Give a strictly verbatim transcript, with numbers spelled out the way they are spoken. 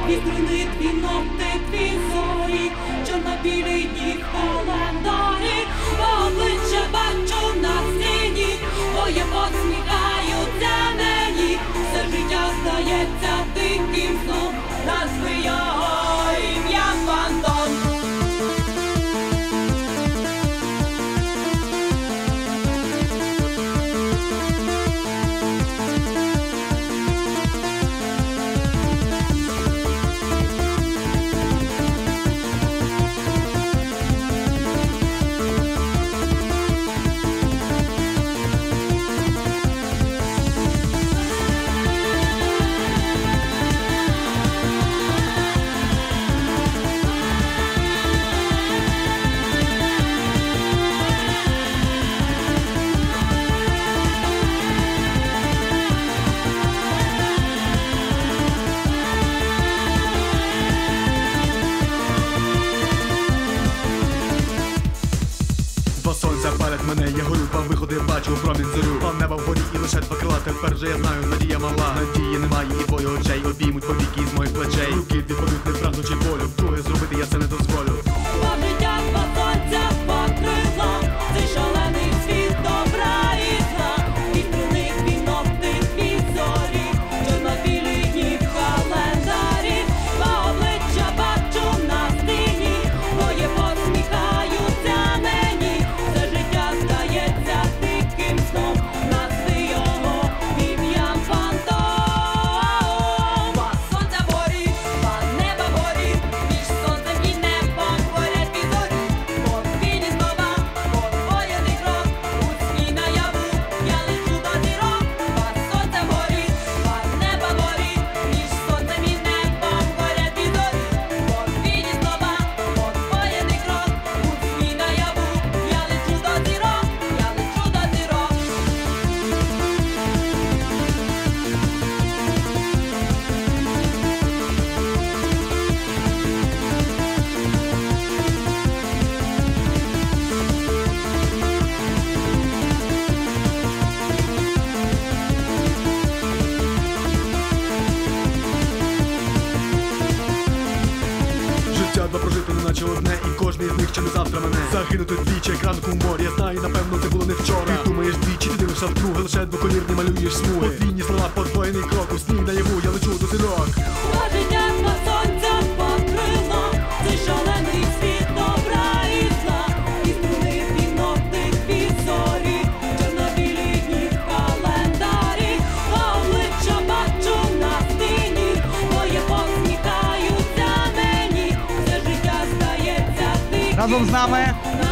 Дві струни, дві ноти, дві зорі, чорно-білі дні в календарі. Обличчя бачу на стіні, твоє посміхаються мені. Все життя здається диким сном, назви його ім'я фантом. Сонця палять мене, я горю, по виходи бачу промінь зорю. План неба вгорі і лише два крила, тепер вже я знаю, надія мала. Надії немає і твої очей обіймуть повіки з моїх плечей. Руки відповідь не прагнучи болю, вдруге зробити я це не дозволю. Два життя, два сонця, два крила, цей шалений світ добра і зла. Дві струни, дві ноти, дві зорі, чорно-білі дні в календарі. Два обличчя бачу на стіні, твоє посміхаються мені. Все життя здається диким сном, назви його ім'ям фантом. Два сонця вгорі, два неба вгорі, між сонцем і небом горять дві зорі. Подвійні слова, подвоєний крок, у сні наяву я лечу до зірок. Два сонця вгорі, два неба вгорі, між сонцем і небом горять дві зорі. Подвійні слова, подвоєний крок, у сні наяву я лечу до зірок, я лечу до зірок. Життя два прожити, неначе одне, і кожний з них чи не завтра мене. Загинути двічі, як ранку в морі, я знаю, напевно, це було не вчора. Ти думаєш двічі, ти дивишся вдруге, лише двоколірні малюєш смуги. Подвійні слова, подвоєний крок, у сні наяву я лечу до зірок. Два життя, два сонця, два крила, цей шалений світ добра і зла. Дві струни, дві ноти, дві зорі, чорно-білі дні в календарі. Обличчя бачу на стіні, твоє посміхаються мені. Все життя здається диким Разом з нами сном,